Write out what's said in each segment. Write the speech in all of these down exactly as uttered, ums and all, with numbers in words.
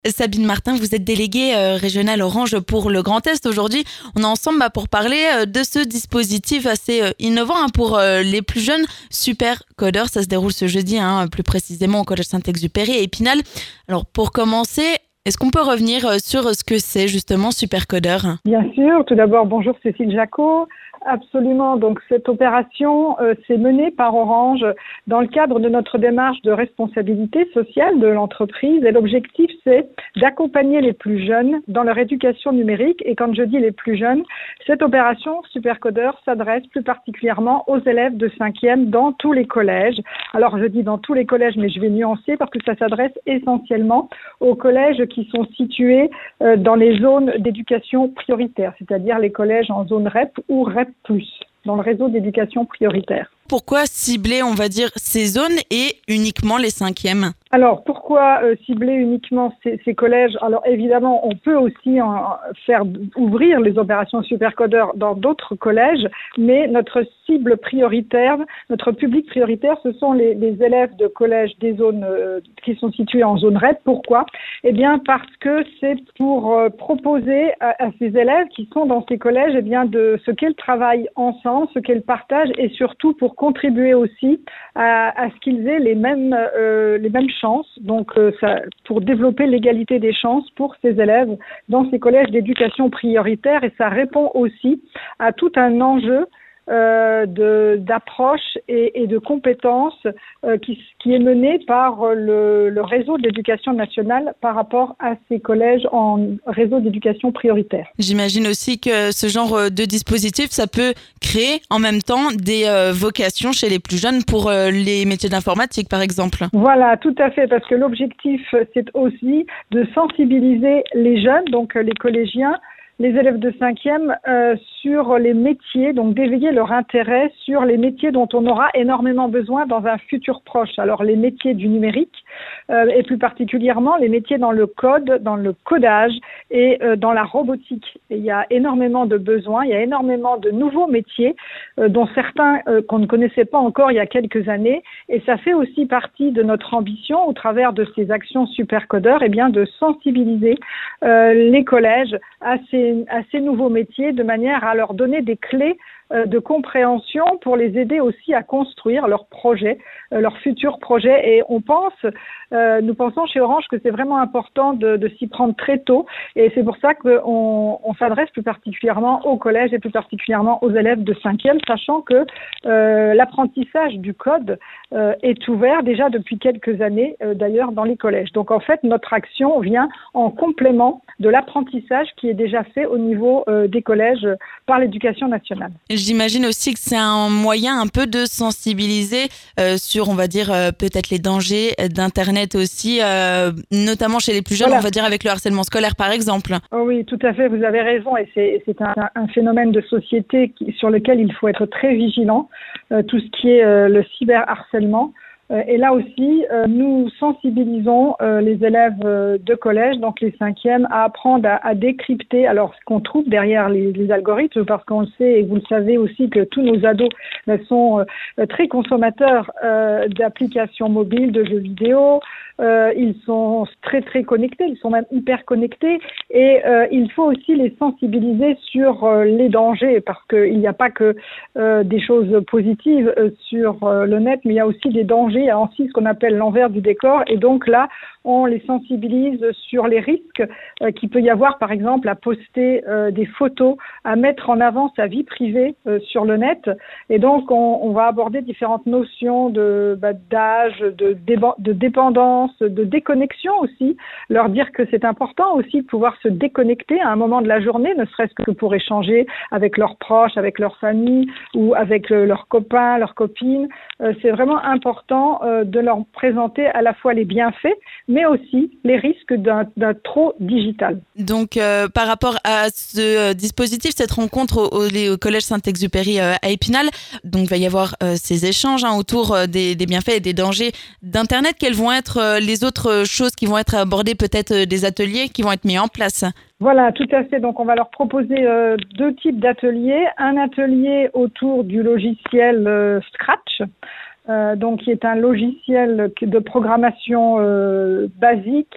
Sabine Martin, vous êtes déléguée euh, régionale Orange pour le Grand Est. Aujourd'hui, on est ensemble bah, pour parler euh, de ce dispositif assez euh, innovant hein, pour euh, les plus jeunes, Super Codeur. Ça se déroule ce jeudi, hein, plus précisément au Collège Saint-Exupéry à Épinal. Alors pour commencer, est-ce qu'on peut revenir euh, sur ce que c'est justement Super Codeur ? Bien sûr. Tout d'abord, bonjour Cécile Jacot. Absolument. Donc cette opération euh, s'est menée par Orange dans le cadre de notre démarche de responsabilité sociale de l'entreprise. Et l'objectif, c'est d'accompagner les plus jeunes dans leur éducation numérique. Et quand je dis les plus jeunes, cette opération Supercodeur s'adresse plus particulièrement aux élèves de cinquième dans tous les collèges. Alors je dis dans tous les collèges, mais je vais nuancer parce que ça s'adresse essentiellement aux collèges qui sont situés euh, dans les zones d'éducation prioritaire, c'est-à-dire les collèges en zone R E P ou R E P plus, dans le réseau d'éducation prioritaire. Pourquoi cibler, on va dire, ces zones et uniquement les cinquièmes ? Alors, pourquoi euh, cibler uniquement ces, ces collèges ? Alors, évidemment, on peut aussi en faire ouvrir les opérations Supercodeur dans d'autres collèges, mais notre cible prioritaire, notre public prioritaire, ce sont les, les élèves de collèges des zones euh, qui sont situés en zone R E P. Pourquoi ? Eh bien, parce que c'est pour euh, proposer à, à ces élèves qui sont dans ces collèges, eh bien, de ce qu'elles travaillent ensemble, ce qu'elles partagent, et surtout pour contribuer aussi à, à ce qu'ils aient les mêmes, euh, les mêmes chances, donc euh, ça, pour développer l'égalité des chances pour ces élèves dans ces collèges d'éducation prioritaire, et ça répond aussi à tout un enjeu euh, de, d'approche et, et de compétences euh, qui, qui est mené par le, le réseau de l'éducation nationale par rapport à ces collèges en réseau d'éducation prioritaire. J'imagine aussi que ce genre de dispositif, ça peut créer en même temps des euh, vocations chez les plus jeunes pour euh, les métiers d'informatique, par exemple. Voilà, tout à fait, parce que l'objectif, c'est aussi de sensibiliser les jeunes, donc les collégiens, les élèves de cinquième, euh, sur les métiers, donc d'éveiller leur intérêt sur les métiers dont on aura énormément besoin dans un futur proche. Alors les métiers du numérique, euh, et plus particulièrement les métiers dans le code, dans le codage et euh, dans la robotique. Et il y a énormément de besoins, il y a énormément de nouveaux métiers, euh, dont certains euh, qu'on ne connaissait pas encore il y a quelques années. Et ça fait aussi partie de notre ambition, au travers de ces actions Supercodeur, eh bien de sensibiliser euh, les collèges à ces à ces nouveaux métiers de manière à leur donner des clés euh, de compréhension pour les aider aussi à construire leurs projets, euh, leurs futurs projets. Et on pense, euh, nous pensons chez Orange que c'est vraiment important de, de s'y prendre très tôt. Et c'est pour ça qu'on on s'adresse plus particulièrement aux collèges et plus particulièrement aux élèves de cinquième, sachant que euh, l'apprentissage du code euh, est ouvert déjà depuis quelques années, euh, d'ailleurs, dans les collèges. Donc en fait, notre action vient en complément de l'apprentissage qui est déjà fait au niveau euh, des collèges euh, par l'éducation nationale. J'imagine aussi que c'est un moyen un peu de sensibiliser euh, sur, on va dire, euh, peut-être les dangers d'Internet aussi, euh, notamment chez les plus jeunes, voilà. On va dire avec le harcèlement scolaire par exemple. Oh oui, tout à fait, vous avez raison, et c'est, c'est un, un phénomène de société qui, sur lequel il faut être très vigilant, euh, tout ce qui est euh, le cyberharcèlement. Et là aussi, euh, nous sensibilisons euh, les élèves euh, de collège, donc les cinquièmes, à apprendre à, à décrypter alors ce qu'on trouve derrière les, les algorithmes, parce qu'on le sait et vous le savez aussi que tous nos ados euh, sont euh, très consommateurs euh, d'applications mobiles, de jeux vidéo. Euh, ils sont très très connectés, ils sont même hyper connectés, et euh, il faut aussi les sensibiliser sur euh, les dangers, parce qu'il n'y a pas que euh, des choses positives euh, sur euh, le net, mais il y a aussi des dangers. Il y a aussi ce qu'on appelle l'envers du décor, et donc là, on les sensibilise sur les risques euh, qu'il peut y avoir, par exemple, à poster euh, des photos, à mettre en avant sa vie privée euh, sur le net. Et donc, on, on va aborder différentes notions de, bah, d'âge, de, déba- de dépendance, de déconnexion aussi, leur dire que c'est important aussi de pouvoir se déconnecter à un moment de la journée, ne serait-ce que pour échanger avec leurs proches, avec leur famille ou avec euh, leurs copains, leurs copines. Euh, c'est vraiment important euh, de leur présenter à la fois les bienfaits, mais aussi les risques d'un, d'un trop digital. Donc, euh, par rapport à ce euh, dispositif, cette rencontre au, au, au Collège Saint-Exupéry euh, à Épinal, donc il va y avoir euh, ces échanges hein, autour euh, des, des bienfaits et des dangers d'Internet. Quelles vont être euh, les autres choses qui vont être abordées, peut-être euh, des ateliers qui vont être mis en place ? Voilà, tout à fait. Donc, on va leur proposer euh, deux types d'ateliers. Un atelier autour du logiciel euh, Scratch, euh, donc qui est un logiciel de programmation euh, basique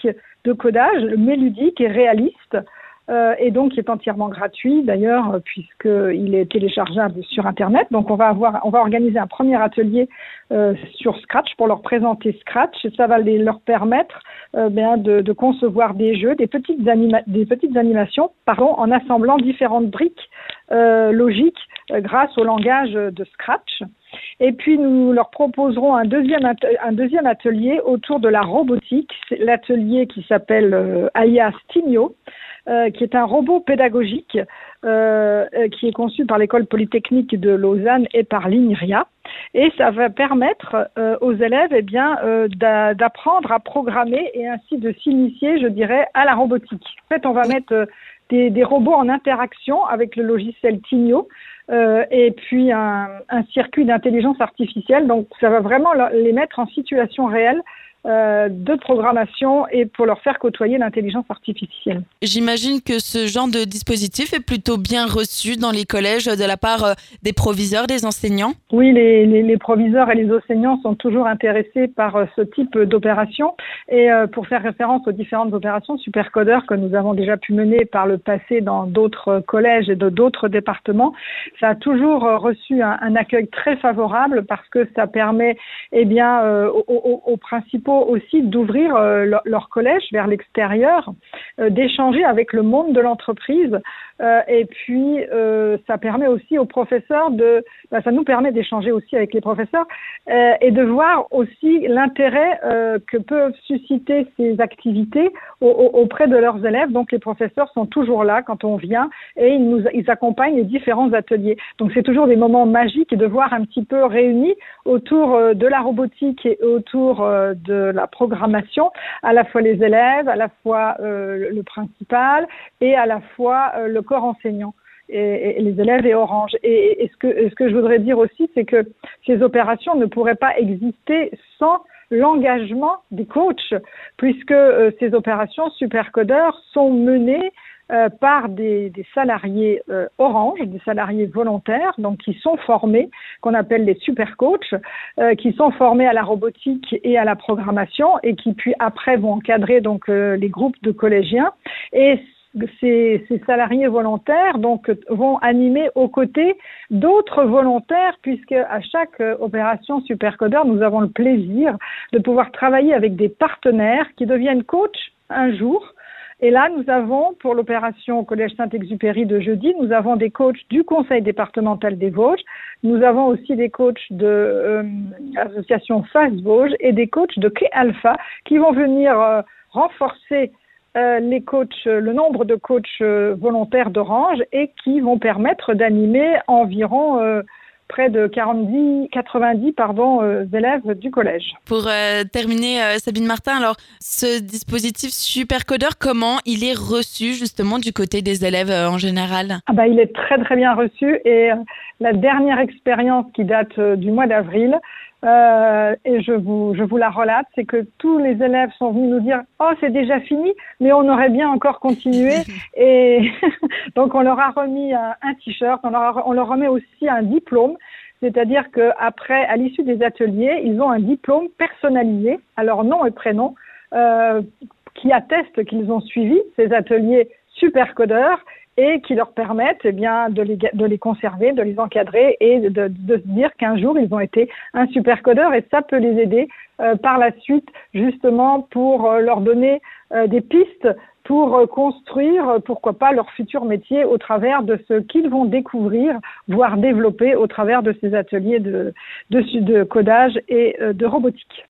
de codage, mais ludique et réaliste. Euh, et donc qui est entièrement gratuit d'ailleurs puisqu'il est téléchargeable sur Internet. Donc on va avoir, on va organiser un premier atelier euh, sur Scratch pour leur présenter Scratch et ça va les, leur permettre euh, bien de, de concevoir des jeux, des petites, anima- des petites animations, pardon, en assemblant différentes briques euh, logiques euh, grâce au langage de Scratch. Et puis nous leur proposerons un deuxième, at- un deuxième atelier autour de la robotique, c'est l'atelier qui s'appelle euh, Aya Stigno. Euh, qui est un robot pédagogique euh, qui est conçu par l'École polytechnique de Lausanne et par l'INRIA. Et ça va permettre euh, aux élèves eh bien, euh, d'a- d'apprendre à programmer et ainsi de s'initier, je dirais, à la robotique. En fait, on va mettre euh, des, des robots en interaction avec le logiciel Tigno euh, et puis un, un circuit d'intelligence artificielle. Donc, ça va vraiment les mettre en situation réelle Euh, de programmation et pour leur faire côtoyer l'intelligence artificielle. J'imagine que ce genre de dispositif est plutôt bien reçu dans les collèges de la part des proviseurs, des enseignants. Oui, les, les, les proviseurs et les enseignants sont toujours intéressés par euh, ce type d'opération. Et euh, pour faire référence aux différentes opérations supercodeurs que nous avons déjà pu mener par le passé dans d'autres collèges et de d'autres départements, ça a toujours euh, reçu un, un accueil très favorable parce que ça permet eh bien, euh, aux, aux, aux principaux aussi d'ouvrir euh, leur, leur collège vers l'extérieur, euh, d'échanger avec le monde de l'entreprise euh, et puis euh, ça permet aussi aux professeurs de, ben, ça nous permet d'échanger aussi avec les professeurs euh, et de voir aussi l'intérêt euh, que peuvent susciter ces activités au, au, auprès de leurs élèves. Donc les professeurs sont toujours là quand on vient et ils nous ils accompagnent les différents ateliers. Donc c'est toujours des moments magiques de voir un petit peu réunis autour euh, de la robotique et autour euh, de la programmation, à la fois les élèves, à la fois euh, le principal et à la fois euh, le corps enseignant. Et, et les élèves et Orange. Et, et ce que, ce que je voudrais dire aussi, c'est que ces opérations ne pourraient pas exister sans l'engagement des coachs, puisque euh, ces opérations supercodeurs sont menées Euh, par des, des salariés euh, Orange, des salariés volontaires, donc qui sont formés, qu'on appelle les super coachs, euh, qui sont formés à la robotique et à la programmation et qui puis après vont encadrer donc euh, les groupes de collégiens. Et ces, ces salariés volontaires donc vont animer aux côtés d'autres volontaires, puisque à chaque euh, opération supercodeur, nous avons le plaisir de pouvoir travailler avec des partenaires qui deviennent coachs un jour. Et là, nous avons, pour l'opération au Collège Saint-Exupéry de jeudi, nous avons des coachs du Conseil départemental des Vosges, nous avons aussi des coachs de euh, l'association F A S Vosges et des coachs de Clé Alpha qui vont venir euh, renforcer euh, les coachs, le nombre de coachs euh, volontaires d'Orange et qui vont permettre d'animer environ euh, près de quarante-dix, quatre-vingt-dix pardon, euh, élèves du collège. Pour euh, terminer, euh, Sabine Martin, alors ce dispositif supercodeur, comment il est reçu justement du côté des élèves euh, en général? Ah bah, il est très très bien reçu et euh, la dernière expérience qui date euh, du mois d'avril, Euh, et je vous, je vous la relate, c'est que tous les élèves sont venus nous dire « Oh, c'est déjà fini, mais on aurait bien encore continué ». Et donc, on leur a remis un, un t-shirt, on leur, a, on leur remet aussi un diplôme, c'est-à-dire qu'après, à l'issue des ateliers, ils ont un diplôme personnalisé à leur nom et prénom euh, qui atteste qu'ils ont suivi ces ateliers supercodeurs et qui leur permettent eh bien, de, les, de les conserver, de les encadrer et de, de, de se dire qu'un jour, ils ont été un supercodeur et ça peut les aider euh, par la suite justement pour euh, leur donner euh, des pistes pour euh, construire, euh, pourquoi pas, leur futur métier au travers de ce qu'ils vont découvrir, voire développer au travers de ces ateliers de, de, de codage et euh, de robotique.